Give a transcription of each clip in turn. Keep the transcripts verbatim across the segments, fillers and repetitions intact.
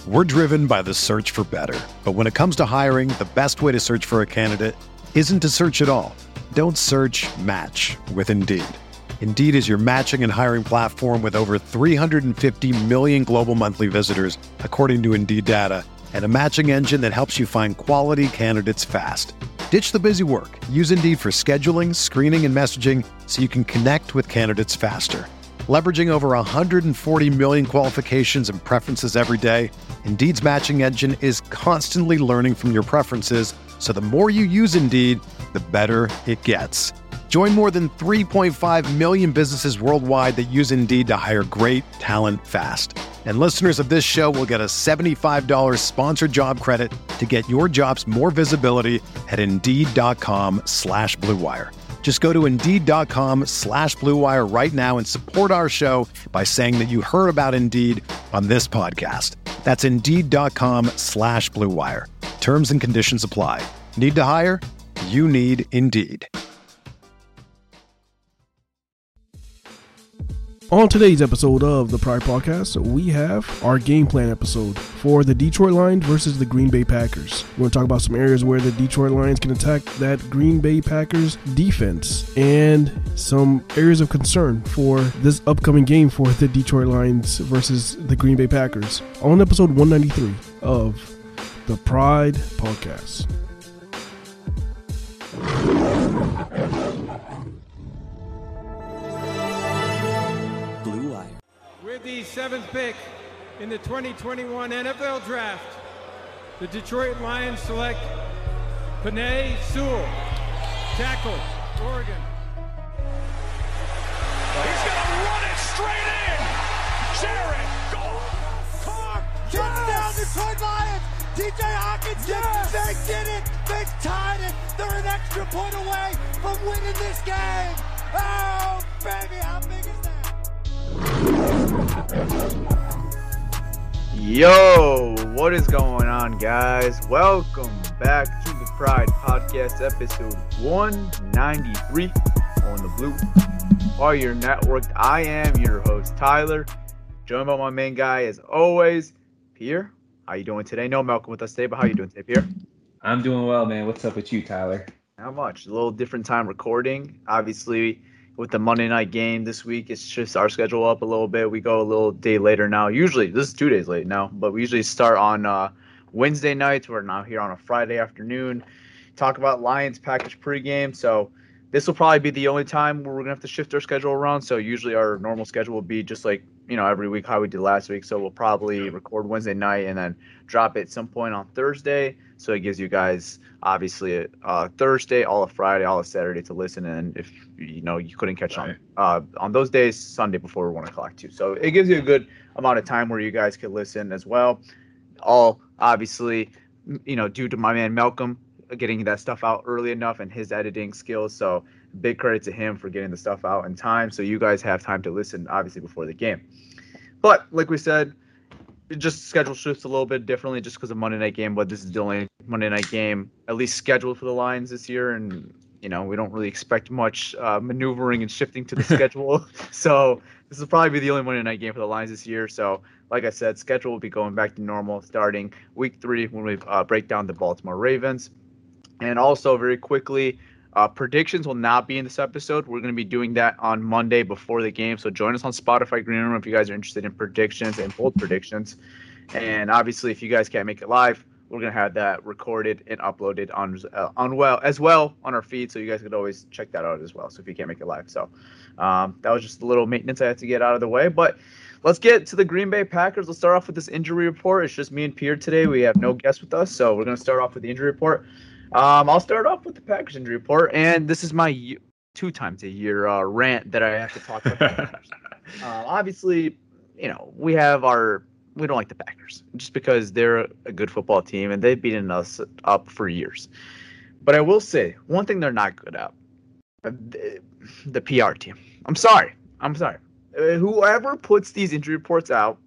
We're driven by the search for better. But when it comes to hiring, the best way to search for a candidate isn't to search at all. Don't search, match with Indeed. Indeed is your matching and hiring platform with over three hundred fifty million global monthly visitors, according to Indeed data, and a matching engine that helps you find quality candidates fast. Ditch the busy work. Use Indeed for scheduling, screening, and messaging so you can connect with candidates faster. Leveraging over one hundred forty million qualifications and preferences every day, Indeed's matching engine is constantly learning from your preferences, so the more you use Indeed, the better it gets. Join more than three point five million businesses worldwide that use Indeed to hire great talent fast. And listeners of this show will get a seventy-five dollars sponsored job credit to get your jobs more visibility at Indeed.com slash Blue Wire. Just go to Indeed.com slash Blue Wire right now and support our show by saying that you heard about Indeed on this podcast. That's Indeed.com slash Blue Wire. Terms and conditions apply. Need to hire? You need Indeed. On today's episode of the Pride Podcast, we have our game plan episode for the Detroit Lions versus the Green Bay Packers. We're going to talk about some areas where the Detroit Lions can attack that Green Bay Packers defense and some areas of concern for this upcoming game for the Detroit Lions versus the Green Bay Packers on episode one ninety-three of the Pride Podcast. With the seventh pick in the twenty twenty-one N F L Draft, the Detroit Lions select Penei Sewell, tackle, Oregon. He's going to run it straight in. Jared Goff. Carr, touchdown, Detroit Lions. T J Hawkins, yes. They did it. They tied it. They're an extra point away from winning this game. Oh, baby, how big is that? Yo, what is going on, guys? Welcome back to the Pride Podcast, episode one ninety-three on the Blue Wire Network. I am your host, Tyler, joined by my main guy, as always, Pierre. How you doing today? No Malcolm with us today, but how you doing today, Pierre? I'm doing well, man. What's up with you, Tyler? Not much. A little different time recording. Obviously, with the Monday night game this week, it's just our schedule up a little bit. We go a little day later now. Usually, this is two days late now, but we usually start on uh, Wednesday nights. We're now here on a Friday afternoon. Talk about Lions Packers pregame. So this will probably be the only time where we're going to have to shift our schedule around. So usually our normal schedule will be just like, you know, every week how we did last week. So we'll probably record Wednesday night and then drop it at some point on Thursday. So it gives you guys obviously a uh, Thursday, all of Friday, all of Saturday to listen. And if you know you couldn't catch right. on uh, on those days, Sunday before one o'clock too. So it gives you a good amount of time where you guys could listen as well. All obviously, you know, due to my man Malcolm getting that stuff out early enough and his editing skills. So big credit to him for getting the stuff out in time. So you guys have time to listen, obviously, before the game. But like we said, it just schedule shifts a little bit differently just because of Monday night game. But this is the only Monday night game at least scheduled for the Lions this year. And, you know, we don't really expect much uh, maneuvering and shifting to the schedule. So this will probably be the only Monday night game for the Lions this year. So like I said, schedule will be going back to normal starting week three when we uh, break down the Baltimore Ravens. And also very quickly, Uh, predictions will not be in this episode. We're going to be doing that on Monday before the game. So join us on Spotify Green Room if you guys are interested in predictions and bold predictions. And obviously, if you guys can't make it live, we're going to have that recorded and uploaded on uh, on well as well on our feed. So you guys could always check that out as well. So if you can't make it live. So um, that was just a little maintenance I had to get out of the way. But let's get to the Green Bay Packers. Let's start off with this injury report. It's just me and Pierre today. We have no guests with us. So we're going to start off with the injury report. Um, I'll start off with the Packers injury report, and this is my two times a year uh, rant that I have to talk about. uh, obviously, you know, we have our we don't like the Packers just because they're a good football team and they've beaten us up for years. But I will say one thing they're not good at: the, the P R team. I'm sorry, I'm sorry. Uh, whoever puts these injury reports out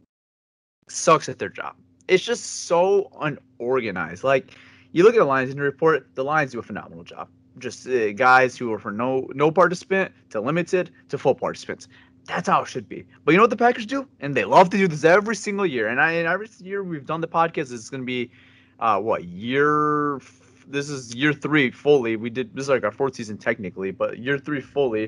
sucks at their job. It's just so unorganized. Like. You look at the Lions injury report, the Lions do a phenomenal job. Just uh, guys who are from no no participant to limited to full participants. That's how it should be. But you know what the Packers do? And they love to do this every single year. And I and every year we've done the podcast, it's going to be, uh, what, year – this is year three fully. We did – this is like our fourth season technically, but year three fully.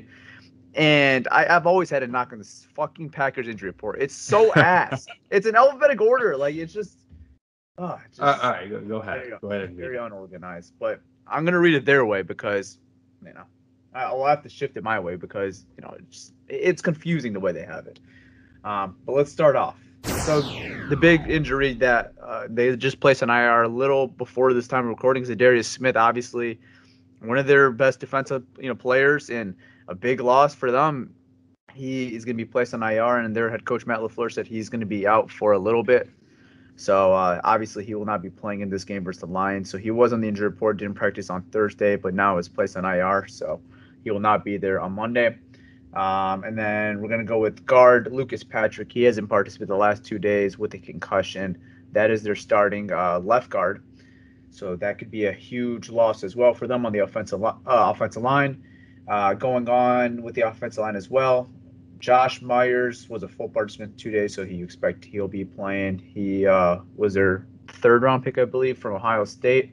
And I, I've always had a knock on this fucking Packers injury report. It's so ass. It's an alphabetic order. Like, it's just – oh, just uh, all right, go, go ahead. Go. Go ahead. Very unorganized. But I'm going to read it their way because, you know, I'll have to shift it my way because, you know, it's, it's confusing the way they have it. Um, but let's start off. So the big injury that uh, they just placed on I R a little before this time of recording is Zadarius Smith, obviously one of their best defensive, you know, players, and a big loss for them. He is going to be placed on I R, and their head coach Matt LaFleur said he's going to be out for a little bit. So uh, obviously he will not be playing in this game versus the Lions. So he was on the injury report, didn't practice on Thursday, but now is placed on I R. So he will not be there on Monday. Um, and then we're going to go with guard Lucas Patrick. He hasn't participated the last two days with a concussion. That is their starting uh, left guard. So that could be a huge loss as well for them on the offensive, uh, offensive line. Uh, going on with the offensive line as well, Josh Myers was a full participant two days, so he expect he'll be playing. He uh, was their third round pick, I believe, from Ohio State.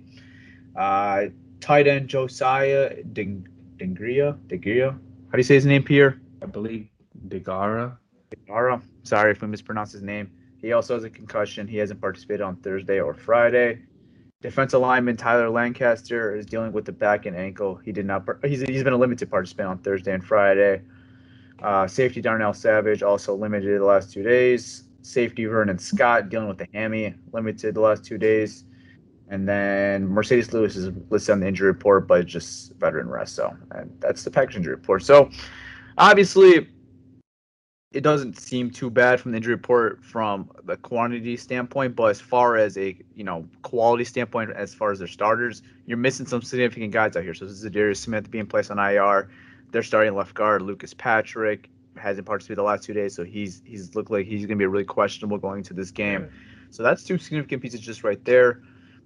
Uh, tight end Josiah Ding- Dingria, Dingria. How do you say his name, Pierre? I believe Degara. Degara. Sorry if we mispronounce his name. He also has a concussion. He hasn't participated on Thursday or Friday. Defensive lineman Tyler Lancaster is dealing with the back and ankle. He did not. He's he's been a limited participant on Thursday and Friday. Uh, safety Darnell Savage also limited the last two days. Safety Vernon Scott dealing with the hammy, limited the last two days. And then Mercedes Lewis is listed on the injury report, but just veteran rest. So and that's the Packers injury report. So obviously, it doesn't seem too bad from the injury report from the quantity standpoint, but as far as a you know quality standpoint, as far as their starters, you're missing some significant guys out here. So this is Zadarius Smith being placed on I R. They're starting left guard Lucas Patrick hasn't participated the last two days, so he's he's looked like he's going to be really questionable going into this game. So that's two significant pieces just right there.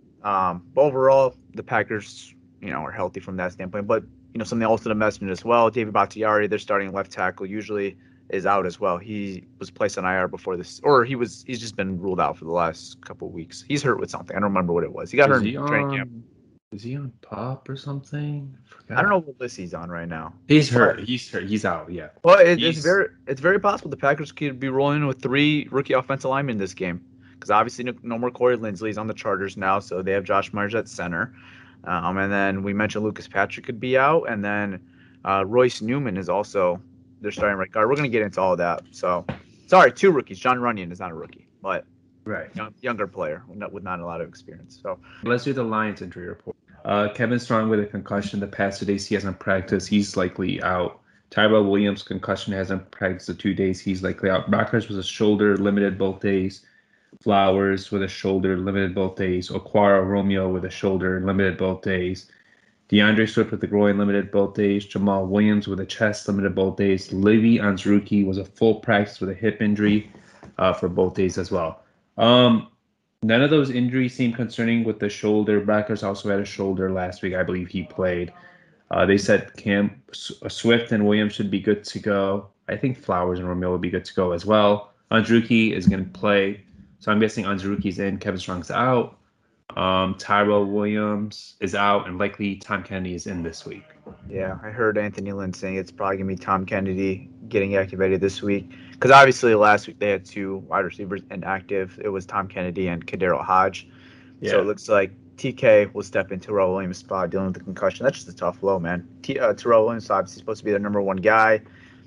Um, but overall, the Packers, you know, are healthy from that standpoint. But you know, something else to mention as well, David Bakhtiari, their starting left tackle, usually is out as well. He was placed on I R before this, or he was he's just been ruled out for the last couple of weeks. He's hurt with something. I don't remember what it was. He got Is hurt he in training on, camp. Is he on PUP or something? I, I don't know what list he's on right now. He's hurt. He's hurt. He's out. Yeah. Well, it, it's He's- very it's very possible the Packers could be rolling in with three rookie offensive linemen in this game, because obviously no, no more Corey Linsley. He's on the Chargers now, so they have Josh Myers at center. Um, and then we mentioned Lucas Patrick could be out, and then uh, Royce Newman is also their starting right guard. We're going to get into all of that. So, sorry, two rookies. John Runyon is not a rookie, but Right. young, younger player with not, with not a lot of experience. So, Let's do the Lions injury report. Uh, Kevin Strong with a concussion the past two days. He hasn't practiced. He's likely out. Tyrell Williams concussion hasn't practiced the two days. He's likely out. Backers was a shoulder, limited both days. Flowers with a shoulder, limited both days. Okwara Romeo with a shoulder, limited both days. DeAndre Swift with the groin, limited both days. Jamal Williams with a chest, limited both days. Livy Anzruki was a full practice with a hip injury uh, for both days as well. Um, none of those injuries seem concerning with the shoulder. Backers also had a shoulder last week. I believe he played. Uh, they said Cam Swift and Williams should be good to go. I think Flowers and Romeo will be good to go as well. Anzruki is going to play. So I'm guessing Anzruki's in, Kevin Strong's out. Um, Tyrell Williams is out, and likely Tom Kennedy is in this week. yeah, I heard Anthony Lynn saying it's probably going to be Tom Kennedy getting activated this week. Because obviously last week they had two wide receivers inactive. It was Tom Kennedy and Kadero Hodge. Yeah. So it looks like T K will step in Terrell Williams' spot dealing with the concussion. That's just a tough blow, man. T- uh, Terrell Williams is obviously supposed to be the number one guy.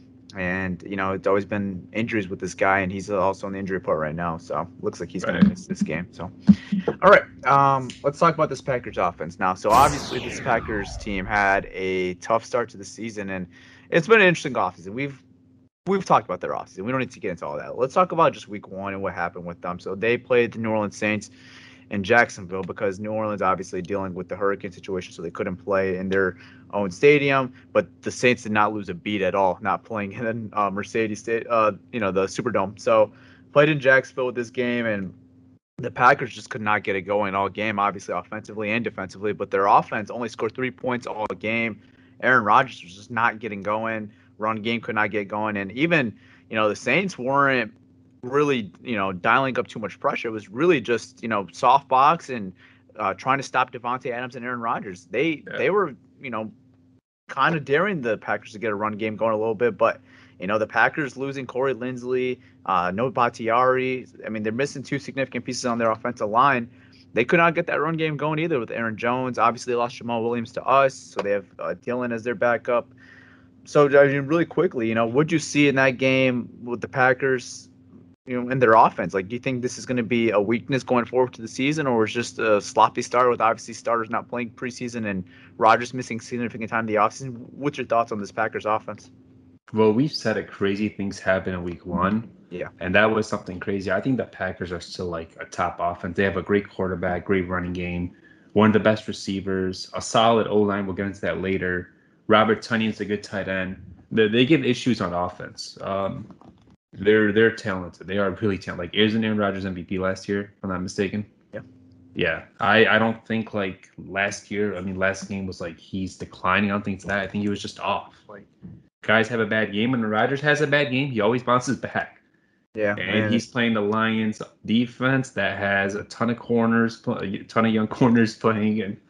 And, you know, it's always been injuries with this guy, and he's also on the injury report right now. So looks like he's going Right. to miss this game. So, all right, um, let's talk about this Packers offense now. So obviously this Packers team had a tough start to the season, and it's been an interesting offseason. We've we've talked about their offseason. We don't need to get into all that. Let's talk about just week one and what happened with them. So they played the New Orleans Saints in Jacksonville because New Orleans obviously dealing with the hurricane situation, so they couldn't play in their own stadium. But the Saints did not lose a beat at all, not playing in uh, Mercedes State, uh, you know, the Superdome. So played in Jacksonville with this game, and the Packers just could not get it going all game, obviously offensively and defensively. But their offense only scored three points all game. Aaron Rodgers was just not getting going. run game could not get going. And even, you know, the Saints weren't really, you know, dialing up too much pressure. It was really just, you know, soft box and uh, trying to stop Devontae Adams and Aaron Rodgers. They yeah. they were, you know, kind of daring the Packers to get a run game going a little bit, but you know, the Packers losing Corey Linsley, uh, no Bakhtiari. I mean, they're missing two significant pieces on their offensive line. They could not get that run game going either with Aaron Jones. Obviously, they lost Jamal Williams to us, so they have uh, Dylan as their backup. So, I mean, really quickly, you know, what'd you see in that game with the Packers, you know, in their offense? Like, do you think this is going to be a weakness going forward to the season, or was just a sloppy start with obviously starters not playing preseason and Rodgers missing significant time in the offseason? What's your thoughts on this Packers offense? Well, we've said it, crazy things happen in week one. Yeah. And that was something crazy. I think the Packers are still like a top offense. They have a great quarterback, great running game, one of the best receivers, a solid O-line. We'll get into that later. Robert Tonyan's a good tight end. They, they give issues on offense. Um, they're they're talented. They are really talented. Like, isn't Aaron Rodgers M V P last year, if I'm not mistaken? Yeah. Yeah. I, I don't think, like, last year, I mean, last game was like he's declining. I don't think it's that. I think he was just off. Like, guys have a bad game. When Rodgers has a bad game, he always bounces back. Yeah, and man. he's playing the Lions defense that has a ton of corners, a ton of young corners playing, and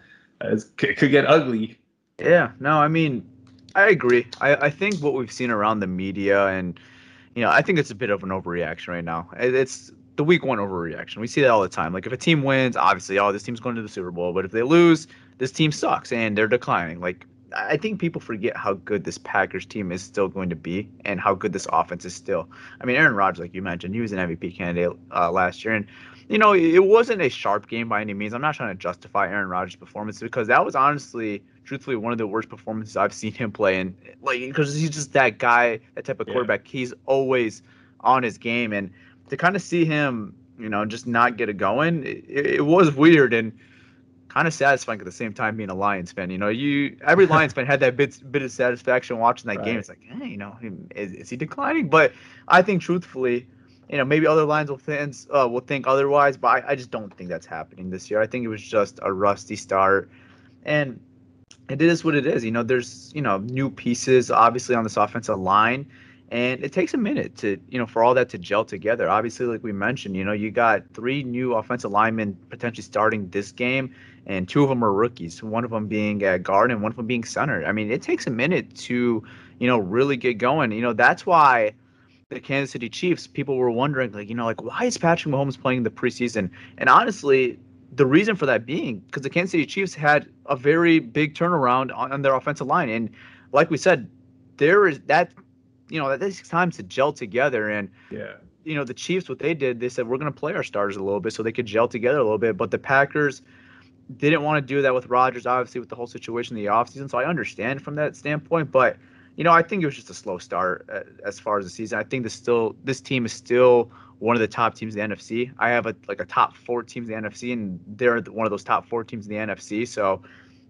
it could get ugly. Yeah, no, I mean, I agree. I, I think what we've seen around the media, and you know, I think it's a bit of an overreaction right now. It's the week one overreaction. We see that all the time. Like, if a team wins, obviously, oh, this team's going to the Super Bowl. But if they lose, this team sucks and they're declining. Like, I think people forget how good this Packers team is still going to be and how good this offense is still. I mean, Aaron Rodgers, like you mentioned, he was an M V P candidate uh, last year. And, you know, it wasn't a sharp game by any means. I'm not trying to justify Aaron Rodgers' performance because that was honestly, truthfully, one of the worst performances I've seen him play. And, like, because he's just that guy, that type of quarterback. Yeah. He's always on his game. And to kind of see him, you know, just not get it going, it, it was weird. And kind of satisfying at the same time being a Lions fan. You know, you every Lions fan had that bit bit of satisfaction watching that right. game. It's like, hey, you know, is, is he declining? But I think truthfully, you know, maybe other Lions will fans uh, will think otherwise, but I, I just don't think that's happening this year. I think it was just a rusty start, and it is what it is. You know, there's you know new pieces obviously on this offensive line. And it takes a minute to, you know, for all that to gel together. Obviously, like we mentioned, you know, you got three new offensive linemen potentially starting this game, and two of them are rookies, one of them being at guard and one of them being center. I mean, it takes a minute to, you know, really get going. You know, that's why the Kansas City Chiefs, people were wondering, like, you know, like, why is Patrick Mahomes playing the preseason? And honestly, the reason for that being because the Kansas City Chiefs had a very big turnaround on, on their offensive line. And like we said, there is that – you know, that takes time to gel together. And, yeah, you know, the Chiefs, what they did, they said, we're going to play our starters a little bit so they could gel together a little bit. But the Packers didn't want to do that with Rodgers, obviously, with the whole situation in the offseason. So I understand from that standpoint. But, you know, I think it was just a slow start uh, as far as the season. I think this still this team is still one of the top teams in the N F C. I have a, like a top four teams in the N F C, and they're one of those top four teams in the N F C. So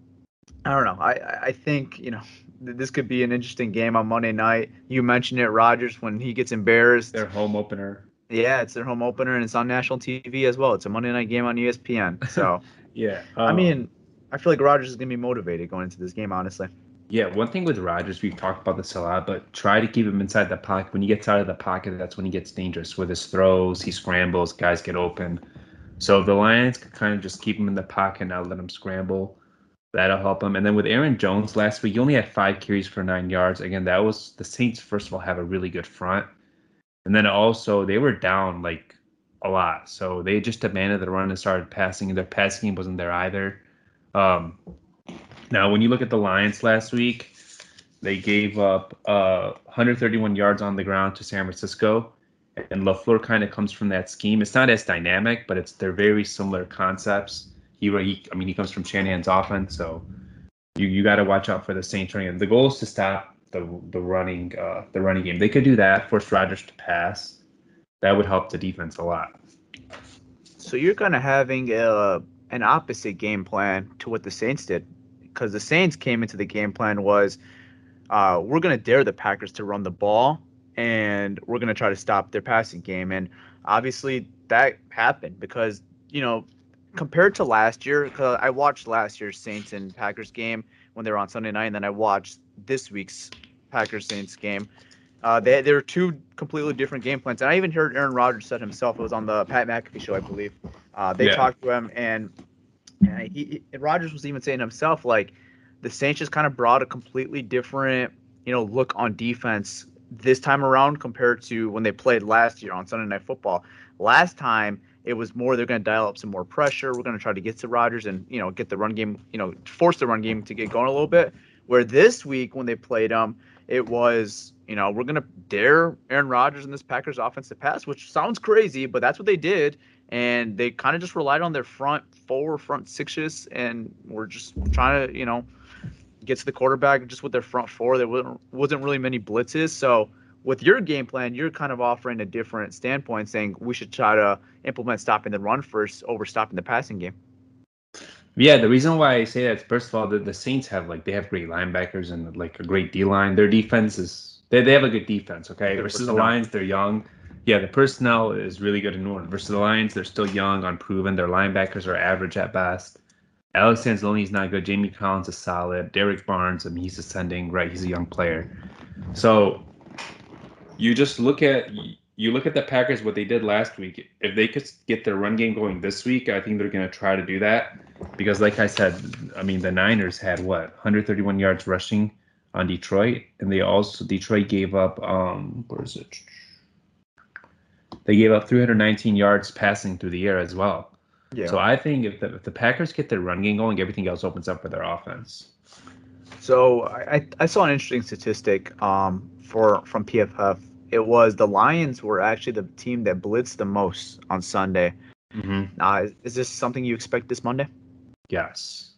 I don't know. I, I think, you know, this could be an interesting game on Monday night. You mentioned it, Rodgers, when he gets embarrassed. Their home opener. Yeah, it's their home opener, and it's on national T V as well. It's a Monday night game on E S P N. So, yeah. Um, I mean, I feel like Rodgers is going to be motivated going into this game, honestly. Yeah, one thing with Rodgers, we've talked about this a lot, but try to keep him inside the pocket. When he gets out of the pocket, that's when he gets dangerous. With his throws, he scrambles, guys get open. So the Lions could kind of just keep him in the pocket and not let him scramble. That'll help him. And then with Aaron Jones last week, he only had five carries for nine yards. Again, that was the Saints, first of all, have a really good front. And then also they were down like a lot. So they just abandoned the run and started passing. And their passing game wasn't there either. Um, now, when you look at the Lions last week, they gave up uh, one hundred thirty-one yards on the ground to San Francisco. And LaFleur kind of comes from that scheme. It's not as dynamic, but it's they're very similar concepts. He, he, I mean, he comes from Shanahan's offense, so you you got to watch out for the Saints running. The goal is to stop the the running uh, the running game. They could do that, force Rodgers to pass. That would help the defense a lot. So you're kind of having a, an opposite game plan to what the Saints did, because the Saints came into the game plan was uh, we're going to dare the Packers to run the ball, and we're going to try to stop their passing game. And obviously that happened because, you know, compared to last year, because I watched last year's Saints and Packers game when they were on Sunday night, and then I watched this week's Packers Saints game. Uh, they there were two completely different game plans, and I even heard Aaron Rodgers said himself. It was on the Pat McAfee show, I believe. Uh, they Yeah. talked to him, and, and he, he Rodgers was even saying himself, like, the Saints just kind of brought a completely different, you know, look on defense this time around compared to when they played last year on Sunday Night Football. Last time it was more they're going to dial up some more pressure. We're going to try to get to Rodgers and, you know, get the run game, you know, force the run game to get going a little bit. Where this week when they played them, it was, you know, we're going to dare Aaron Rodgers and this Packers offense to pass, which sounds crazy, but that's what they did. And they kind of just relied on their front four, front sixes, and we're just trying to, you know, get to the quarterback just with their front four. There wasn't, wasn't really many blitzes. So with your game plan, you're kind of offering a different standpoint, saying we should try to implement stopping the run first over stopping the passing game. Yeah, the reason why I say that is, first of all, the, the Saints have like they have great linebackers and like a great D line. Their defense is they they have a good defense. Okay, Good versus the personnel. Lions, they're young. Yeah, the personnel is really good in New Orleans. Versus the Lions, they're still young, unproven. Their linebackers are average at best. Alex Anzalone's not good. Jamie Collins is solid. Derek Barnes, I mean, he's ascending, right? He's a young player. So you just look at you look at the Packers, what they did last week. If they could get their run game going this week, I think they're going to try to do that. Because like I said, I mean, the Niners had what, one hundred thirty-one yards rushing on Detroit, and they also Detroit gave up um where is it? They gave up three hundred nineteen yards passing through the air as well. Yeah. So I think if the, if the Packers get their run game going, everything else opens up for their offense. So I, I saw an interesting statistic um, for from P F F. It was the Lions were actually the team that blitzed the most on Sunday. Mm-hmm. Uh, is this something you expect this Monday? Yes.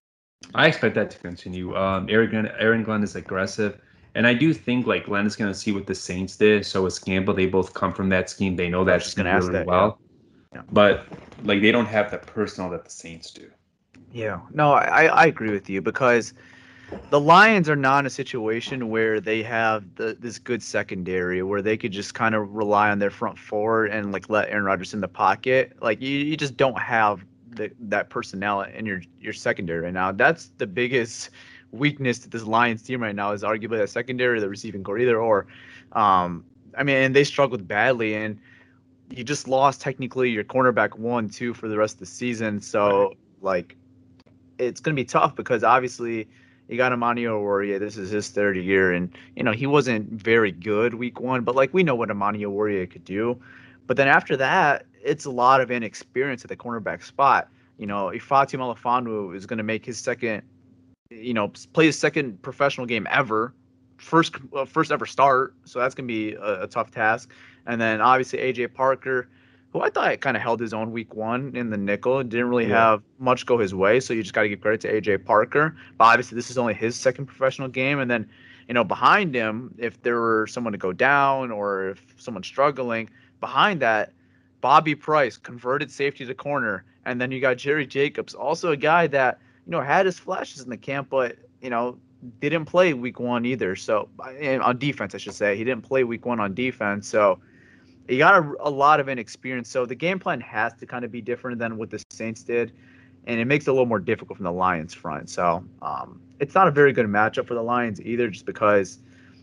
I expect that to continue. Um, Aaron Glenn, Aaron Glenn is aggressive. And I do think like Glenn is going to see what the Saints did. So is Campbell. They both come from that scheme. They know that scheme really that, well. Yeah. Yeah. But like they don't have the personnel that the Saints do. Yeah. No, I, I agree with you because the Lions are not in a situation where they have the, this good secondary where they could just kind of rely on their front four and like let Aaron Rodgers in the pocket. Like you, you just don't have the, that personnel in your, your secondary right now. That's the biggest weakness to this Lions team right now is arguably the secondary, the receiving core, either or. Um, I mean, and they struggled badly, and you just lost technically your cornerback one, two for the rest of the season. So right. like, it's going to be tough because obviously you got Amani Oruwariye. This is his third year, and you know he wasn't very good week one, but like we know what Amani Oruwariye could do. But then after that, it's a lot of inexperience at the cornerback spot. You know, Ifeatu Melifonwu is going to make his second, you know, play his second professional game ever, first uh, first ever start. So that's going to be a, a tough task. And then obviously A J Parker, who I thought kind of held his own week one in the nickel, didn't really yeah. have much go his way. So you just got to give credit to A J Parker. But obviously this is only his second professional game. And then, you know, behind him, if there were someone to go down or if someone's struggling, behind that, Bobby Price, converted safety to corner. And then you got Jerry Jacobs, also a guy that, you know, had his flashes in the camp, but, you know, didn't play week one either. So on defense, I should say, he didn't play week one on defense. So you got a, a lot of inexperience. So the game plan has to kind of be different than what the Saints did. And it makes it a little more difficult from the Lions front. So um, it's not a very good matchup for the Lions either, just because,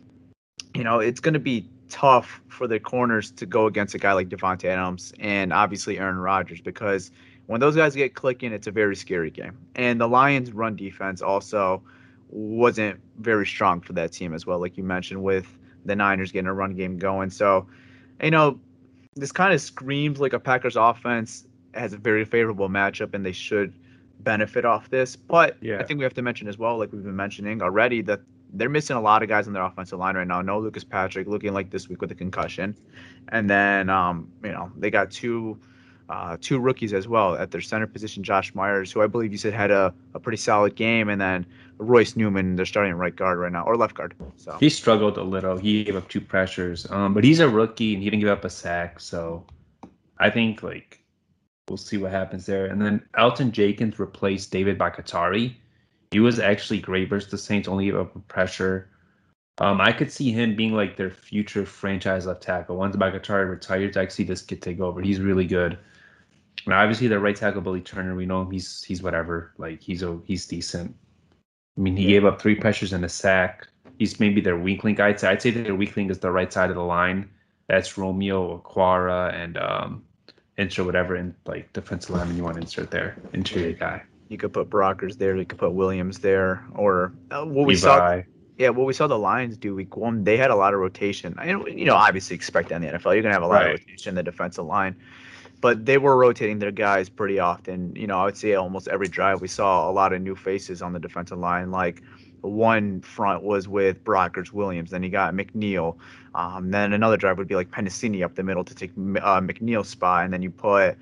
you know, it's going to be tough for their corners to go against a guy like Devontae Adams and obviously Aaron Rodgers, because when those guys get clicking, it's a very scary game. And the Lions' run defense also wasn't very strong for that team as well, like you mentioned, with the Niners getting a run game going. So, you know, this kind of screams like a Packers offense has a very favorable matchup, and they should benefit off this. But yeah. I think we have to mention as well, like we've been mentioning already, that they're missing a lot of guys on their offensive line right now. No Lucas Patrick, looking like this week with a concussion. And then, um, you know, they got two uh, two rookies as well at their center position, Josh Myers, who I believe you said had a, a pretty solid game, and then Royce Newman, they're starting right guard right now, or left guard. So he struggled a little. He gave up two pressures, um, but he's a rookie, and he didn't give up a sack. So I think, like, we'll see what happens there. And then Elton Jenkins replaced David Bakhtiari. He was actually great versus the Saints, only gave up pressure. Um, I could see him being like their future franchise left tackle. Once Bakhtiari retires, I could see this kid take over. He's really good. And obviously, the right tackle, Billy Turner, we know him. He's he's whatever. Like, he's a, he's decent. I mean, he yeah. gave up three pressures and a sack. he's maybe their weak link. I'd say I'd say their weak link is the right side of the line. That's Romeo, Aquara, and um, insert whatever in like defensive lineman you want to insert there. Interior guy. You could put Brockers there. You could put Williams there, or uh, what we Levi. saw. Yeah, what we saw the Lions do week one, they had a lot of rotation. I you know obviously expect that in the N F L. You're gonna have a lot Right. of rotation in the defensive line, but they were rotating their guys pretty often. You know, I would say almost every drive we saw a lot of new faces on the defensive line. Like one front was with Brockers, Williams, then you got McNeil. Um, then another drive would be like Pennicini up the middle to take uh, McNeil's spot, and then you put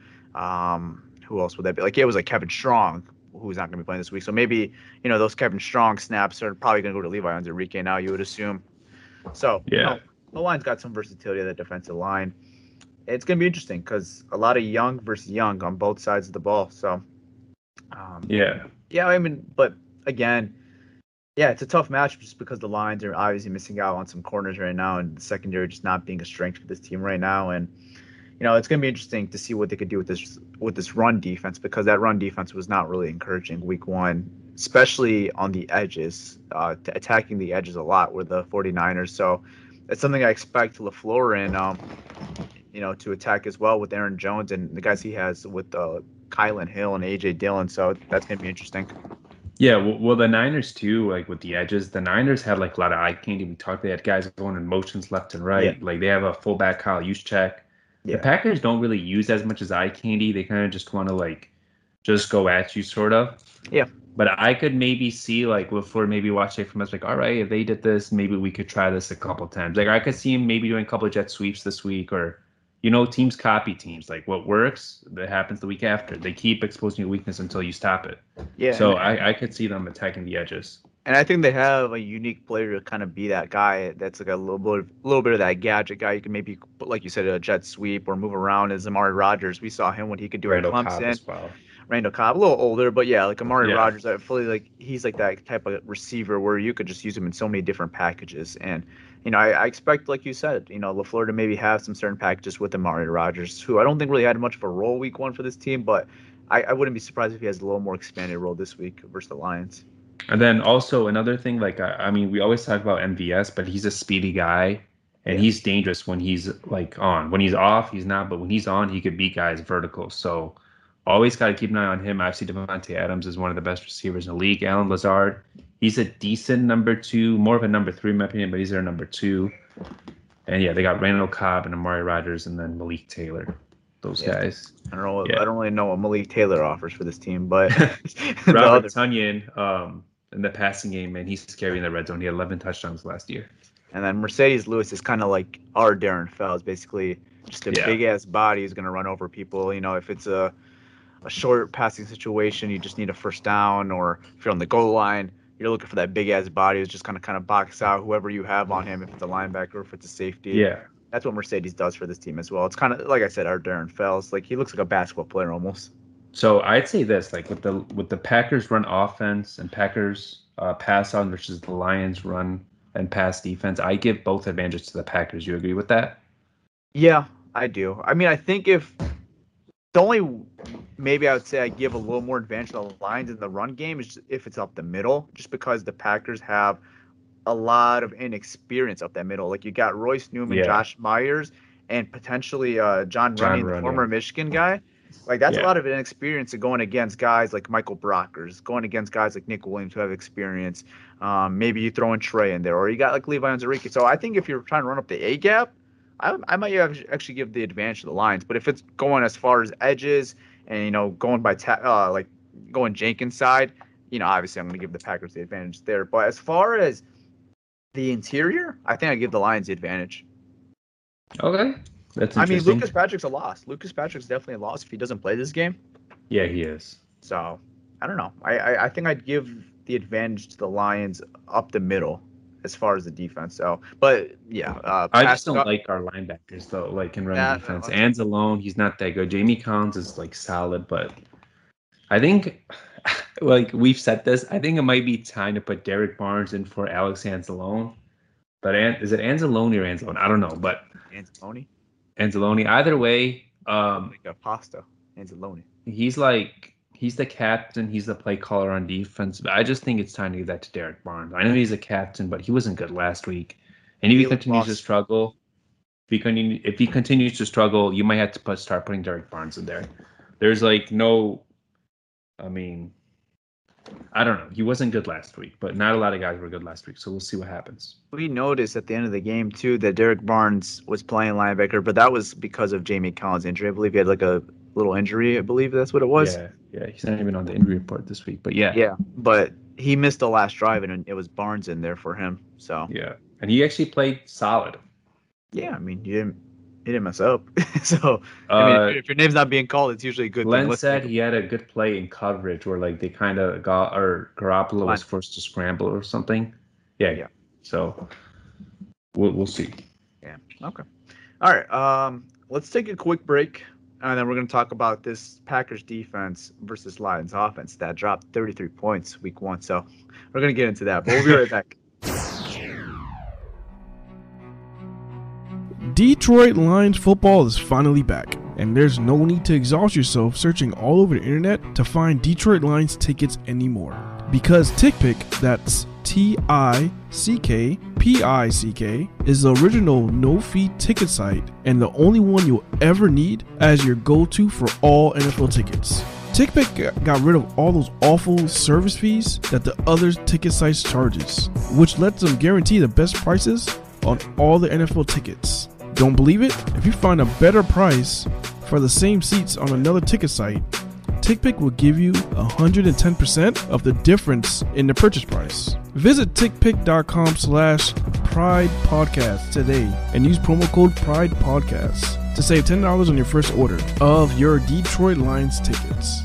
um, who else would that be? Like yeah, it was like Kevin Strong, who's not going to be playing this week. So maybe, you know, those Kevin Strong snaps are probably going to go to Levi Onwuzurike now, you would assume. So, Yeah. you know, the line's got some versatility at the defensive line. It's going to be interesting because a lot of young versus young on both sides of the ball. So, um, Yeah. yeah, I mean, but again, yeah, it's a tough match just because the Lions are obviously missing out on some corners right now and the secondary just not being a strength for this team right now. And, you know, it's going to be interesting to see what they could do with this with this run defense because that run defense was not really encouraging week one, especially on the edges, uh, to attacking the edges a lot with the 49ers. So it's something I expect LaFleur in, um, you know, to attack as well with Aaron Jones and the guys he has with uh, Kylan Hill and A J Dillon. So that's going to be interesting. Yeah, well, well, the Niners too, like with the edges, the Niners had like a lot of eye candy. We talked, they had guys going in motions left and right. Yeah. Like they have a fullback, Kyle Juszczyk. Yeah. The Packers don't really use as much as eye candy. They kind of just want to like just go at you, sort of. Yeah. But I could maybe see like LaFleur maybe watch it from us like, all right, if they did this, maybe we could try this a couple times. Like I could see him maybe doing a couple of jet sweeps this week, or you know, teams copy teams. Like what works, that happens the week after. They keep exposing your weakness until you stop it. Yeah. So I, I could see them attacking the edges. And I think they have a unique player to kind of be that guy that's like a little bit, a little bit of that gadget guy. You can maybe, put, like you said, a jet sweep or move around as Amari Rodgers. We saw him what he could do Randall at Cobb Clemson. as well. Randall Cobb, a little older, but yeah, like Amari Yeah. Rodgers, I fully like he's like that type of receiver where you could just use him in so many different packages. And you know, I, I expect, like you said, you know, LaFleur to maybe have some certain packages with Amari Rodgers, who I don't think really had much of a role week one for this team, but I, I wouldn't be surprised if he has a little more expanded role this week versus the Lions. And then also another thing, like I, I mean, we always talk about M V S, but he's a speedy guy, and Yeah. he's dangerous when he's like on. When he's off, he's not. But when he's on, he could beat guys vertical. So always got to keep an eye on him. Obviously, Devontae Adams is one of the best receivers in the league. Alan Lazard, he's a decent number two, more of a number three in my opinion, but he's their number two. And yeah, they got Randall Cobb and Amari Rodgers, and then Malik Taylor. Those Yeah. guys. I don't know. Yeah. I don't really know what Malik Taylor offers for this team, but the Robert other- Tonyan, um, in the passing game, man, he's scary in the red zone. He had eleven touchdowns last year. And then Mercedes Lewis is kind of like our Darren Fells, basically just a Yeah. big ass body who's going to run over people. You know, if it's a a short passing situation, you just need a first down, or if you're on the goal line, you're looking for that big ass body who's just going to kind of box out whoever you have on him, if it's a linebacker, if it's a safety. Yeah. That's what Mercedes does for this team as well. It's kind of like I said, our Darren Fells. Like he looks like a basketball player almost. So I'd say this, like with the with the Packers run offense and Packers uh, pass on versus the Lions run and pass defense, I give both advantages to the Packers. You agree with that? Yeah, I do. I mean, I think if the only maybe I would say I give a little more advantage to the Lions in the run game is if it's up the middle, just because the Packers have a lot of inexperience up that middle. Like you got Royce Newman, Yeah. Josh Myers, and potentially uh, John, John Rennie, the Runyan. former Michigan guy. Like that's Yeah. a lot of inexperience going against guys like Michael Brockers, going against guys like Nick Williams who have experience. Um, maybe you throw in Trey in there, or you got like Levi Onwuzurike. So I think if you're trying to run up the A gap, I, I might actually give the advantage to the Lions. But if it's going as far as edges and, you know, going by ta- uh, like going Jenkins side, you know, obviously I'm going to give the Packers the advantage there. But as far as the interior, I think I give the Lions the advantage. Okay. That's I mean, interesting. Lucas Patrick's a loss. Lucas Patrick's definitely a loss if he doesn't play this game. Yeah, he is. So I don't know. I, I, I think I'd give the advantage to the Lions up the middle as far as the defense. So, but yeah, uh, I pass just don't up- like our linebackers though, like in running Yeah, defense. no, Ands alone, he's not that good. Jamie Collins is like solid, but I think like we've said this, I think it might be time to put Derek Barnes in for Alex Anzalone. But An- is it Anzalone or Anzalone? I don't know, but Anzalone, Anzalone. Either way, um, like a pasta. Anzalone. he's like he's the captain. He's the play caller on defense. But I just think it's time to give that to Derek Barnes. I know he's a captain, but he wasn't good last week. And if he, he continues lost. to struggle, if he, continue, if he continues to struggle, you might have to put, start putting Derek Barnes in there. There's like no, I mean, I don't know. He wasn't good last week, but not a lot of guys were good last week. So we'll see what happens. We noticed at the end of the game, too, that Derek Barnes was playing linebacker, but that was because of Jamie Collins' injury. I believe he had like a little injury. I believe that's what it was. Yeah, yeah. He's not even on the injury report this week, but yeah. Yeah, but he missed the last drive, and it was Barnes in there for him. So yeah, and he actually played solid. Yeah, I mean, you didn't, he didn't mess up. so I mean, uh, if, if your name's not being called, it's usually a good. Glenn said he had a good play in coverage where like they kind of got, or Garoppolo was forced to scramble or something. Yeah, yeah. So we'll we'll see. Yeah. Okay. All right. Um, let's take a quick break. And then we're going to talk about this Packers defense versus Lions offense that dropped thirty-three points week one. So we're going to get into that, but we'll be right back. Detroit Lions football is finally back, and there's no need to exhaust yourself searching all over the internet to find Detroit Lions tickets anymore. Because TickPick, that's T I C K P I C K, is the original no-fee ticket site and the only one you'll ever need as your go-to for all N F L tickets. TickPick got rid of all those awful service fees that the other ticket sites charges, which lets them guarantee the best prices on all the N F L tickets. Don't believe it? If you find a better price for the same seats on another ticket site, TickPick will give you one hundred ten percent of the difference in the purchase price. Visit tickpick.com slash Pride Podcast today and use promo code Pride Podcast to save ten dollars on your first order of your Detroit Lions tickets.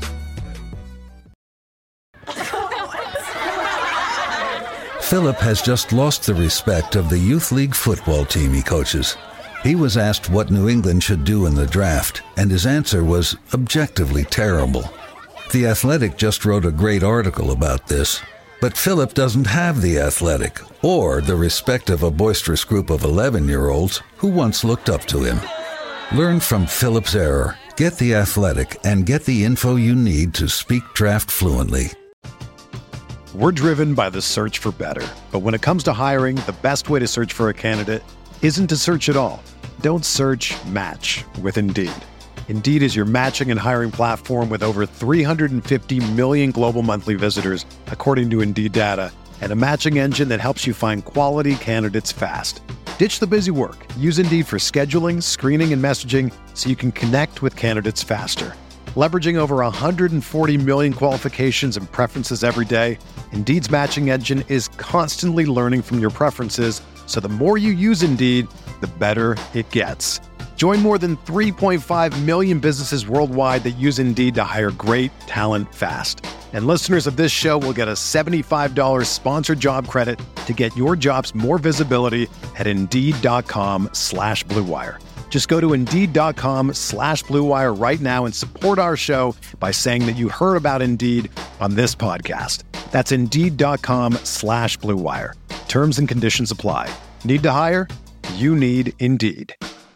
Philip has just lost the respect of the youth league football team he coaches. He was asked what New England should do in the draft, and his answer was objectively terrible. The Athletic just wrote a great article about this, but Philip doesn't have the Athletic or the respect of a boisterous group of eleven-year-olds who once looked up to him. Learn from Philip's error, get the Athletic, and get the info you need to speak draft fluently. We're driven by the search for better, but when it comes to hiring, the best way to search for a candidate isn't to search at all. Don't search, match with Indeed. Indeed is your matching and hiring platform with over three hundred fifty million global monthly visitors, according to Indeed data, and a matching engine that helps you find quality candidates fast. Ditch the busy work. Use Indeed for scheduling, screening, and messaging so you can connect with candidates faster. Leveraging over one hundred forty million qualifications and preferences every day, Indeed's matching engine is constantly learning from your preferences, so the more you use Indeed, the better it gets. Join more than three point five million businesses worldwide that use Indeed to hire great talent fast. And listeners of this show will get a seventy-five dollars sponsored job credit to get your jobs more visibility at Indeed.com slash Blue Wire. Just go to Indeed.com slash Blue Wire right now and support our show by saying that you heard about Indeed on this podcast. That's Indeed.com slash Blue Wire. Terms and conditions apply. Need to hire? You need Indeed.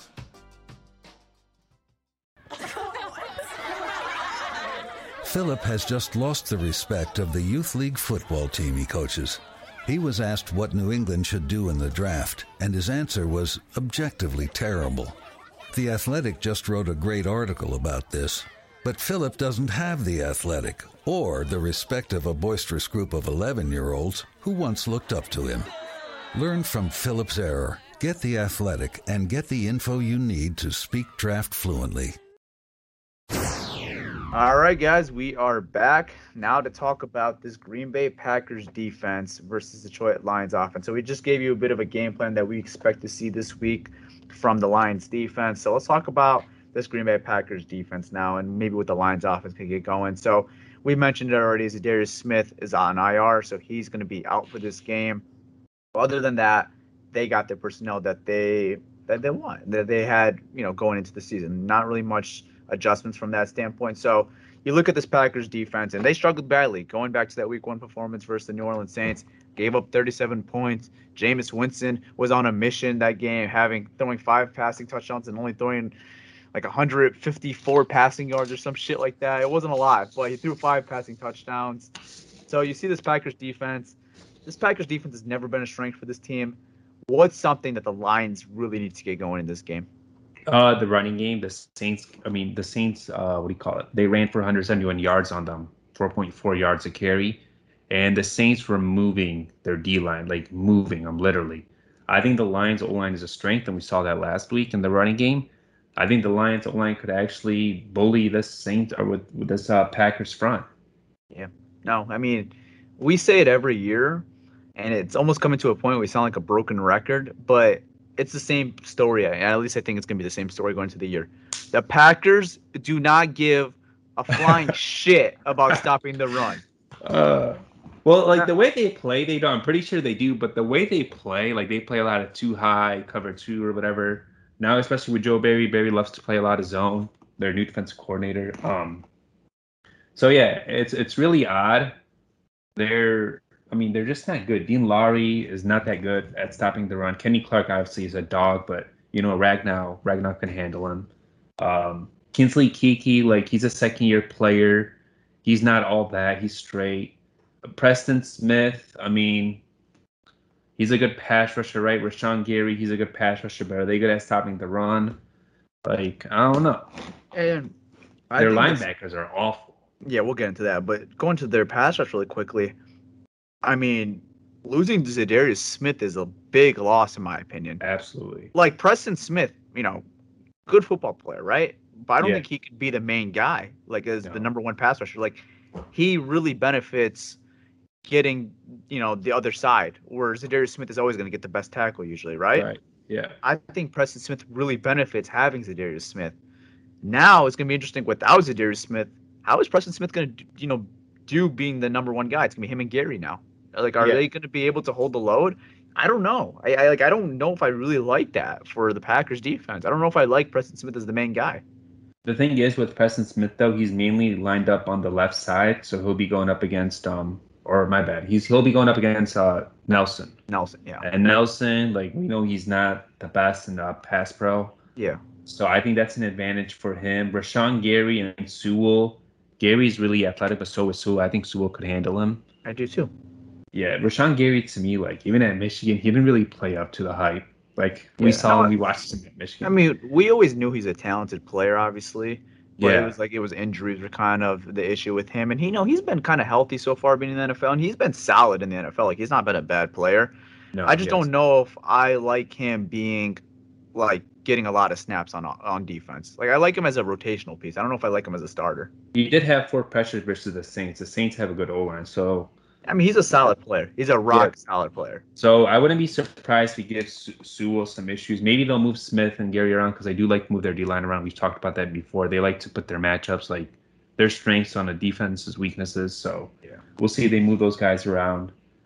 Philip has just lost the respect of the youth league football team he coaches. He was asked what New England should do in the draft, and his answer was objectively terrible. The Athletic just wrote a great article about this, but Philip doesn't have the Athletic or the respect of a boisterous group of eleven-year-olds who once looked up to him. Learn from Philip's error, get the Athletic, and get the info you need to speak draft fluently. All right, guys, we are back now to talk about this Green Bay Packers defense versus Detroit Lions offense. So we just gave you a bit of a game plan that we expect to see this week from the Lions defense. So let's talk about this Green Bay Packers defense now and maybe what the Lions offense can get going. So we mentioned it already, Zadarius Smith is on I R, so he's going to be out for this game. Other than that, they got the personnel that they that they want, that they had, you know, going into the season. Not really much adjustments from that standpoint. So you look at this Packers defense, and they struggled badly going back to that week one performance versus the New Orleans Saints. Gave up thirty-seven points. Jameis Winston was on a mission that game, having throwing five passing touchdowns and only throwing like one hundred fifty-four passing yards or some shit like that. It wasn't a lot, but he threw five passing touchdowns. So you see this Packers defense. This Packers defense has never been a strength for this team. What's something that the Lions really need to get going in this game? Uh, the running game. The Saints. I mean, the Saints. Uh, what do you call it? They ran for one hundred seventy-one yards on them, four point four yards a carry, and the Saints were moving their D line, like moving them literally. I think the Lions O-line is a strength, and we saw that last week in the running game. I think the Lions O-line could actually bully this Saints or with, with this uh, Packers front. Yeah. No, I mean, we say it every year, and it's almost coming to a point where we sound like a broken record, but it's the same story. At least I think it's going to be the same story going into the year. The Packers do not give a flying shit about stopping the run. Uh, well, like the way they play, they don't. I'm pretty sure they do, but the way they play, like they play a lot of too high, cover two or whatever. Now, especially with Joe Barry, Barry loves to play a lot of zone. Their new defensive coordinator. Um, so yeah, it's it's really odd. They're, I mean, they're just not good. Dean Lowry is not that good at stopping the run. Kenny Clark obviously is a dog, but you know, Ragnow, Ragnow can handle him. Um, Kinsley Keke, like he's a second year player. He's not all that. He's straight. Preston Smith, I mean, he's a good pass rusher, right? Rashawn Gary, he's a good pass rusher, but are they good at stopping the run? Like, I don't know. And I their think linebackers this, are awful. Yeah, we'll get into that. But going to their pass rush really quickly, I mean, losing Zadarius Smith is a big loss in my opinion. Absolutely. Like Preston Smith, you know, good football player, right? But I don't Yeah. think he could be the main guy, like as No. the number one pass rusher. Like he really benefits getting, you know, the other side, where Zadarius Smith is always going to get the best tackle usually, right? Right. Yeah. I think Preston Smith really benefits having Zadarius Smith. Now it's going to be interesting without Zadarius Smith. How is Preston Smith going to, you know, do being the number one guy? It's going to be him and Gary now. Like, are Yeah. they going to be able to hold the load? I don't know. I, I like. I don't know if I really like that for the Packers defense. I don't know if I like Preston Smith as the main guy. The thing is with Preston Smith, though, he's mainly lined up on the left side, so he'll be going up against um. Or my bad, he's he'll be going up against uh Nelson. Nelson, yeah, And Nelson, like we know, he's not the best in the pass pro. yeah. So I think that's an advantage for him. Rashawn Gary and Sewell. Gary's really athletic, but so is Sewell. I think Sewell could handle him. I do too. Yeah, Rashawn Gary, to me, like even at Michigan, he didn't really play up to the hype. Like we Yeah, saw no, him, we watched him at Michigan. I mean, we always knew he's a talented player, obviously. But Yeah. it was like it was injuries were kind of the issue with him. And he, you know, he's been kind of healthy so far being in the N F L, and he's been solid in the N F L. Like he's not been a bad player. no, I just yes. don't know if I like him being like getting a lot of snaps on on defense. Like I like him as a rotational piece. I don't know if I like him as a starter. He did have four pressures versus the Saints. The Saints have a good O-line, so I mean, he's a solid player. He's a rock solid player. so I wouldn't be surprised if he gives Su- Sewell some issues. Maybe they'll move Smith and Gary around because I do like to move their D-line around. We've talked about that before. They like to put their matchups, like their strengths on the defense's weaknesses. So Yeah. we'll see if they move those guys around.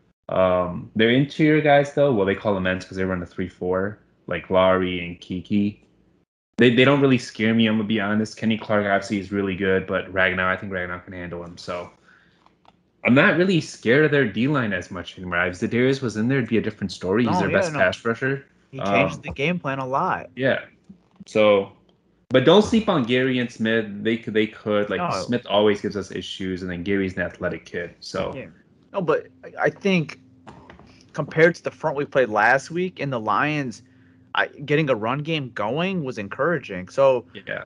Um, their interior guys, though, well, they call them ends because they run a three four, like Lowry and Keke. They they don't really scare me, I'm going to be honest. Kenny Clark obviously is really good, but Ragnow, I think Ragnow can handle him. So I'm not really scared of their D-line as much anymore. If Zadarius was in there, it'd be a different story. He's No, their yeah, best no. pass rusher. He changed Um, the game plan a lot. Yeah. So, but don't sleep on Gary and Smith. They could, they could. Like, No. Smith always gives us issues, and then Gary's an athletic kid. So, Yeah. No, but I- I think compared to the front we played last week in the Lions, I, getting a run game going was encouraging. So yeah.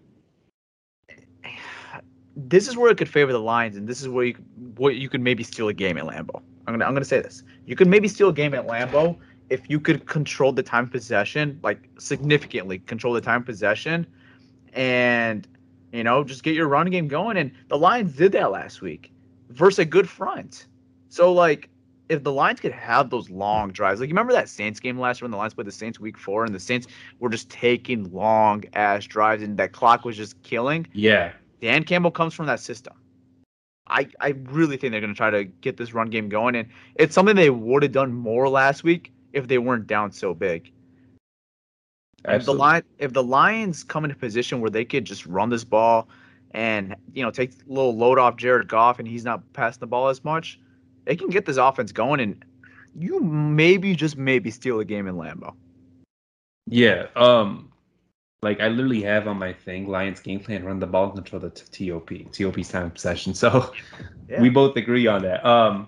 this is where it could favor the Lions, and this is where you what you could maybe steal a game at Lambeau. I'm gonna I'm gonna say this: you could maybe steal a game at Lambeau if you could control the time of possession, like significantly control the time of possession, and you know just get your run game going. And the Lions did that last week versus a good front. So like, if the Lions could have those long drives, like you remember that Saints game last year when the Lions played the Saints week four, and the Saints were just taking long ass drives, and that clock was just killing. Yeah. Dan Campbell comes from that system. I, I really think they're going to try to get this run game going, and it's something they would have done more last week if they weren't down so big. If the, Absolutely. Lion, if the Lions come in a position where they could just run this ball and, you know, take a little load off Jared Goff and he's not passing the ball as much, they can get this offense going, and you maybe, just maybe steal a game in Lambeau. Yeah. Um, Like I literally have on my thing, Lions game plan, run the ball, control the T O P. T O P's time of possession. So yeah. We both agree on that. Um,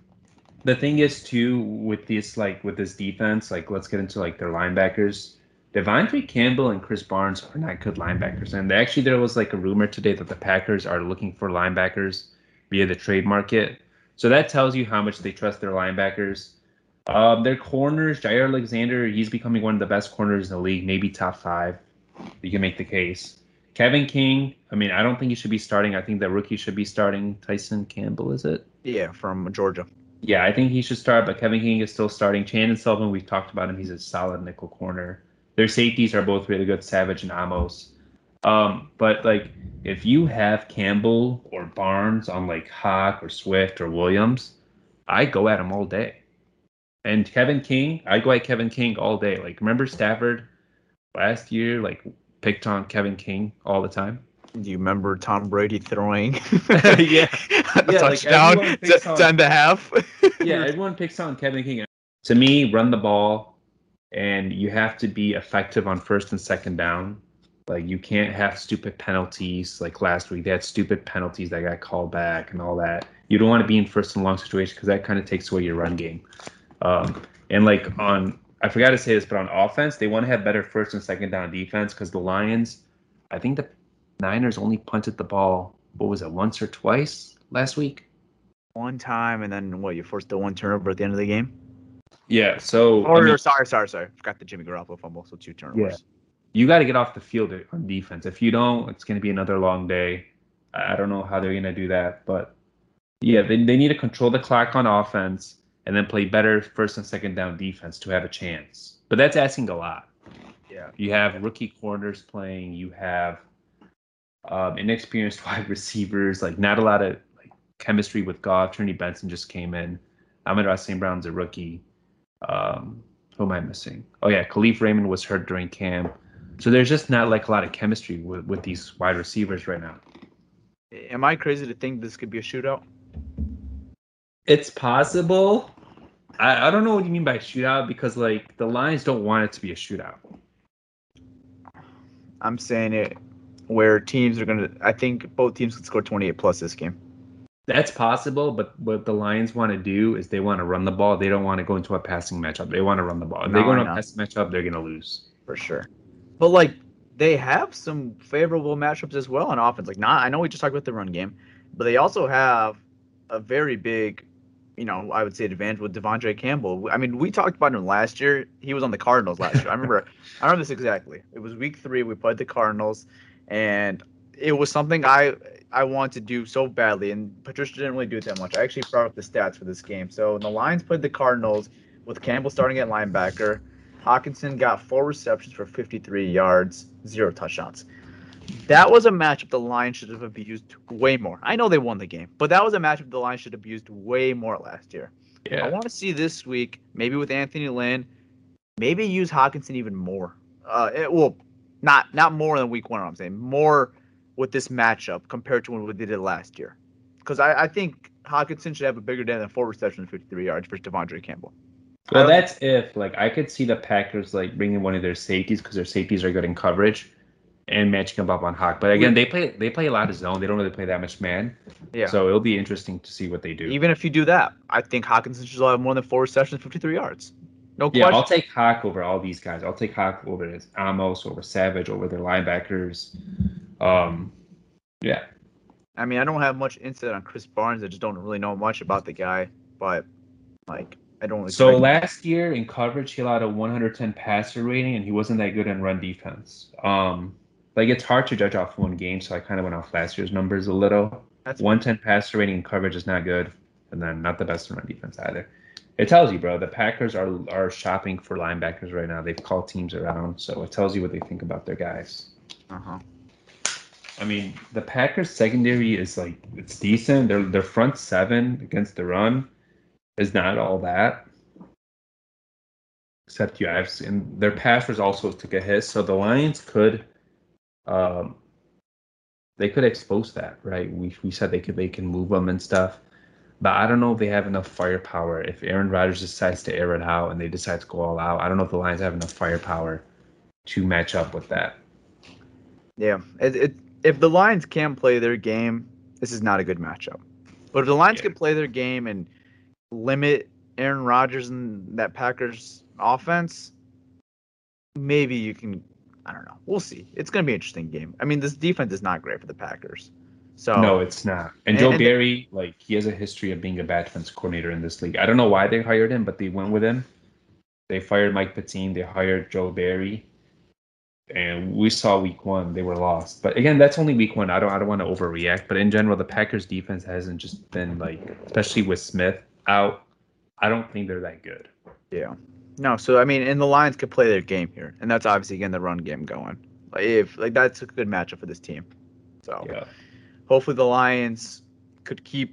the thing is too with this like with this defense, like let's get into like their linebackers. Devondre Campbell and Chris Barnes are not good linebackers, and actually there was like a rumor today that the Packers are looking for linebackers via the trade market. So that tells you how much they trust their linebackers. Um, their corners, Jair Alexander, he's becoming one of the best corners in the league, maybe top five. You can make the case. Kevin King, I mean, I don't think he should be starting. I think the rookie should be starting. Tyson Campbell, is it? Yeah, from Georgia. Yeah, I think he should start, but Kevin King is still starting. Chandon Sullivan, we've talked about him. He's a solid nickel corner. Their safeties are both really good, Savage and Amos. Um, but, like, if you have Campbell or Barnes on, like, Hawk or Swift or Williams, I go at him all day. And Kevin King, I go at Kevin King all day. Like, remember Stafford last year, like, picked on Kevin King all the time? Do you remember Tom Brady throwing yeah. a yeah, touchdown like to on, ten and a half? yeah, everyone picks on Kevin King. To me, run the ball, and you have to be effective on first and second down. Like, you can't have stupid penalties. Like last week, they had stupid penalties that got called back and all that. You don't want to be in first and long situation because that kind of takes away your run game. Um, and like on, I forgot to say this, but on offense, they want to have better first and second down defense because the Lions, I think the Niners only punted the ball, what was it, once or twice last week? One time, and then what, you forced the one turnover at the end of the game? Yeah, so... Or, I mean, sorry, sorry, sorry. Forgot the Jimmy Garoppolo fumble, so two turnovers. Yeah. You got to get off the field on defense. If you don't, it's going to be another long day. I don't know how they're going to do that, but yeah, they, they need to control the clock on offense and then play better first and second down defense to have a chance. But that's asking a lot. Yeah. You have rookie corners playing. You have um, inexperienced wide receivers. Like not a lot of like chemistry with Goff. Trinity Benson just came in. Amon-Ra Saint Brown's a rookie. Um, who am I missing? Oh yeah, Khalif Raymond was hurt during camp. So there's just not like a lot of chemistry with, with these wide receivers right now. Am I crazy to think this could be a shootout? It's possible. I, I don't know what you mean by shootout because like the Lions don't want it to be a shootout. I'm saying it where teams are gonna. I think both teams could score twenty-eight plus this game. That's possible, but what the Lions want to do is they want to run the ball. They don't want to go into a passing matchup. They want to run the ball. If no, they go into a passing matchup, they're gonna lose for sure. But like they have some favorable matchups as well on offense. Like not, I know we just talked about the run game, but they also have a very big, you know, I would say advantage with Devondre Campbell. I mean, we talked about him last year. He was on the Cardinals last year. I remember, I remember this exactly. It was week three. We played the Cardinals, and it was something I I wanted to do so badly, and Patricia didn't really do it that much. I actually brought up the stats for this game. So the Lions played the Cardinals with Campbell starting at linebacker. Hawkinson got four receptions for fifty-three yards, zero touchdowns. That was a matchup the Lions should have abused way more. I know they won the game, but that was a matchup the Lions should have abused way more last year. Yeah. I want to see this week, maybe with Anthony Lynn, maybe use Hawkinson even more. Uh, it, well, not not more than week one, I'm saying. More with this matchup compared to when we did it last year. Because I, I think Hawkinson should have a bigger day than four receptions and fifty-three yards for Devondre Campbell. Well, that's if, like, I could see the Packers, like, bringing one of their safeties because their safeties are good in coverage and matching them up on Hawk. But, again, they play they play a lot of zone. They don't really play that much man. Yeah. So it'll be interesting to see what they do. Even if you do that, I think Hawkinson should have more than four receptions and fifty-three yards. No yeah, question. I'll take Hawk over all these guys. I'll take Hawk over Amos, over Savage, over their linebackers. Um, yeah. I mean, I don't have much insight on Chris Barnes. I just don't really know much about the guy. But, like... I don't really so last year in coverage, he allowed a one hundred ten passer rating, and he wasn't that good in run defense. Um, like it's hard to judge off one game, so I kind of went off last year's numbers a little. That's one ten passer rating in coverage is not good, and then not the best in run defense either. It tells you, bro, the Packers are are shopping for linebackers right now. They've called teams around, so it tells you what they think about their guys. Uh huh. I mean, the Packers secondary is like it's decent. Their their front seven against the run is not all that, except you have seen their pass rush also took a hit, so the Lions could, um, they could expose that, right? We we said they could they can move them and stuff, but I don't know if they have enough firepower. If Aaron Rodgers decides to air it out and they decide to go all out, I don't know if the Lions have enough firepower to match up with that. Yeah, it, it, if the Lions can play their game, this is not a good matchup. But if the Lions yeah. can play their game and limit Aaron Rodgers and that Packers offense, maybe you can. I don't know. We'll see. It's going to be an interesting game. I mean, this defense is not great for the Packers. So no, it's not. And, and Joe and Barry, like, he has a history of being a bad defense coordinator in this league. I don't know why they hired him, but they went with him. They fired Mike Pettine. They hired Joe Barry. And we saw week one, they were lost. But again, that's only week one. I don't I don't want to overreact. But in general, the Packers defense hasn't just been like, especially with Smith out, I don't think they're that good. Yeah. No, so I mean, and the Lions could play their game here. And that's obviously getting the run game going. Like if like that's a good matchup for this team. So yeah. Hopefully the Lions could keep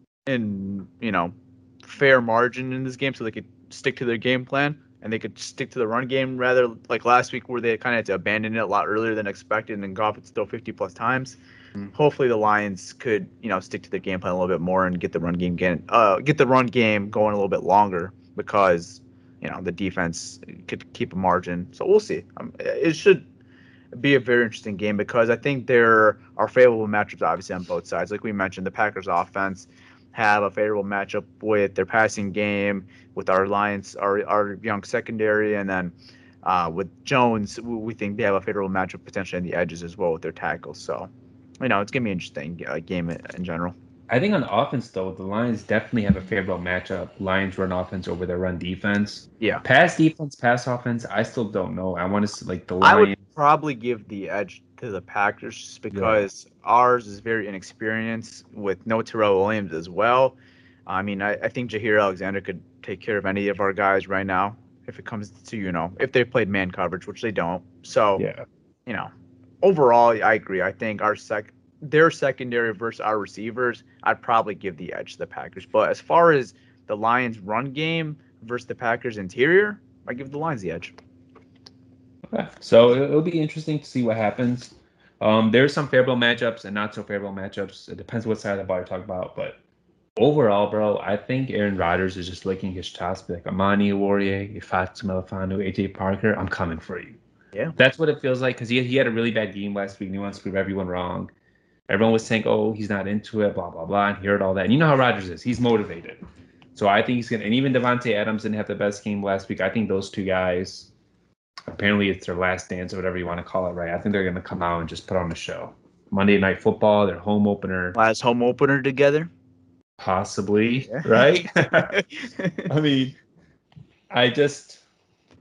in, you know, fair margin in this game so they could stick to their game plan. And they could stick to the run game rather like last week where they kind of had to abandon it a lot earlier than expected and Goff would throw fifty plus times. Mm-hmm. Hopefully the Lions could, you know, stick to their game plan a little bit more and get the run game again, uh, get the run game going a little bit longer because, you know, the defense could keep a margin. So we'll see. Um, it should be a very interesting game because I think there are favorable matchups obviously on both sides. Like we mentioned, the Packers offense have a favorable matchup with their passing game, with our Lions, our our young secondary, and then uh, with Jones, we think they have a favorable matchup potentially on the edges as well with their tackles. So, you know, it's going to be an interesting uh, game in general. I think on offense, though, the Lions definitely have a favorable matchup. Lions run offense over their run defense. Yeah. Pass defense, pass offense, I still don't know. I want to see, like, the Lions. I would probably give the edge to the Packers just because yeah. ours is very inexperienced with no Terrell Williams as well. I mean, I, I think Jair Alexander could take care of any of our guys right now if it comes to, you know, if they played man coverage, which they don't. So, yeah. you know, overall, I agree. I think our sec their secondary versus our receivers, I'd probably give the edge to the Packers. But as far as the Lions run game versus the Packers interior, I give the Lions the edge. Okay. So it'll be interesting to see what happens. Um, there's some favorable matchups and not so favorable matchups. It depends what side of the ball you're talking about. But overall, bro, I think Aaron Rodgers is just licking his chops. Be like, Amani Oruwariye, Ifeatu Melifonwu, A J Parker, I'm coming for you. Yeah. That's what it feels like because he, he had a really bad game last week and he wants to prove everyone wrong. Everyone was saying, oh, he's not into it, blah, blah, blah, and he heard all that. And you know how Rodgers is. He's motivated. So I think he's going to – and even Devontae Adams didn't have the best game last week. I think those two guys – apparently it's their last dance or whatever you want to call it, right? I think they're going to come out and just put on a show. Monday Night Football, their home opener. Last home opener together? Possibly, yeah. Right? I mean, I just –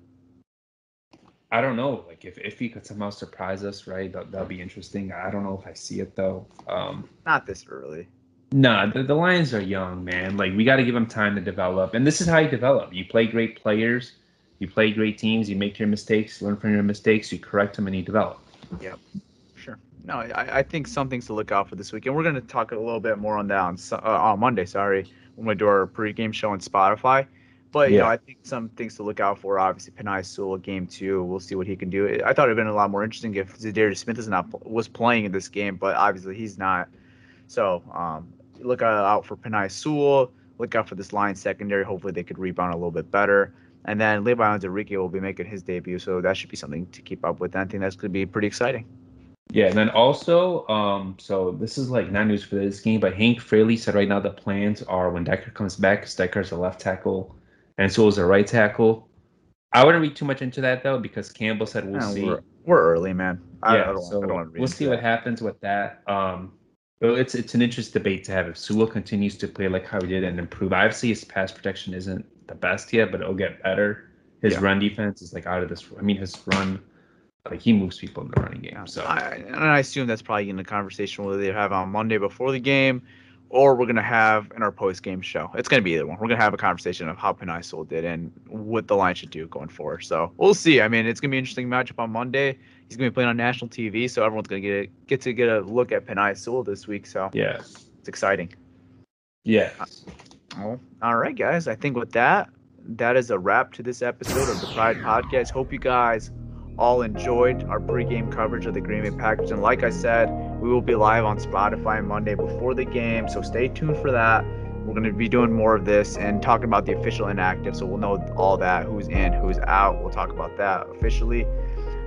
I don't know. Like, if, if he could somehow surprise us, right, that, that'll be interesting. I don't know if I see it, though. Um, Not this early. Nah, the, the Lions are young, man. Like, we got to give them time to develop. And this is how you develop. You play great players. You play great teams. You make your mistakes, learn from your mistakes. You correct them, and you develop. Yep. Sure. No, I, I think some things to look out for this week. And we're going to talk a little bit more on that on, uh, on Monday, sorry, when we do our pregame show on Spotify. But, you yeah. know, I think some things to look out for, obviously, Penei Sewell, game two. We'll see what he can do. I thought it would have been a lot more interesting if Zadarius Smith is not, was playing in this game, but obviously he's not. So um, look out for Penei Sewell. Look out for this Lions secondary. Hopefully they could rebound a little bit better. And then Levi Onwuzurike will be making his debut, so that should be something to keep up with. I think that's going to be pretty exciting. Yeah, and then also, um, so this is like not news for this game, but Hank Fraley said right now the plans are when Decker comes back, because Decker's a left tackle, and so is a right tackle. I wouldn't read too much into that, though, because Campbell said we'll yeah, see. We're, we're early, man. I, yeah, I don't, so I don't want to read we'll see that. what happens with that. Um, it's it's an interesting debate to have. If Sewell continues to play like how he did and improve, obviously his pass protection isn't the best yet, but it'll get better. His yeah. run defense is like out of this. I mean, his run, like he moves people in the running game. So I, and I assume that's probably in the conversation whether they have on Monday before the game, or we're gonna have in our post-game show. It's gonna be either one. We're gonna have a conversation of how Penei Sewell did and what the Lions should do going forward. So we'll see. I mean, it's gonna be an interesting matchup on Monday. He's gonna be playing on national T V, so everyone's gonna get a, get to get a look at Penei Sewell this week. So yeah, it's exciting. Yeah. Well, all right, guys. I think with that, that is a wrap to this episode of the Pride Podcast. Hope you guys all enjoyed our pregame coverage of the Green Bay Packers. And like I said, we will be live on Spotify Monday before the game, so stay tuned for that. We're going to be doing more of this and talking about the official inactive, so we'll know all that, who's in, who's out. We'll talk about that officially.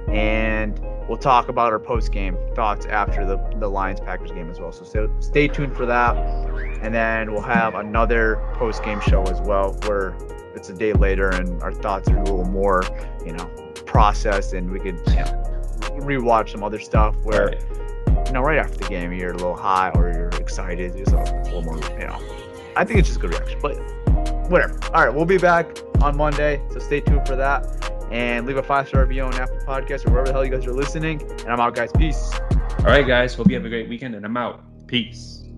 and we'll talk about our post-game thoughts after the, the Lions-Packers game as well. So stay, stay tuned for that. And then we'll have another post-game show as well where it's a day later and our thoughts are a little more, you know, processed, and we could, you know, rewatch some other stuff where, right. you know, right after the game you're a little high or you're excited. It's a little more, you know. I think it's just a good reaction, but whatever. All right, we'll be back on Monday, so stay tuned for that. And leave a five-star review on Apple Podcasts or wherever the hell you guys are listening. And I'm out, guys. Peace. All right, guys. Hope you have a great weekend, and I'm out. Peace.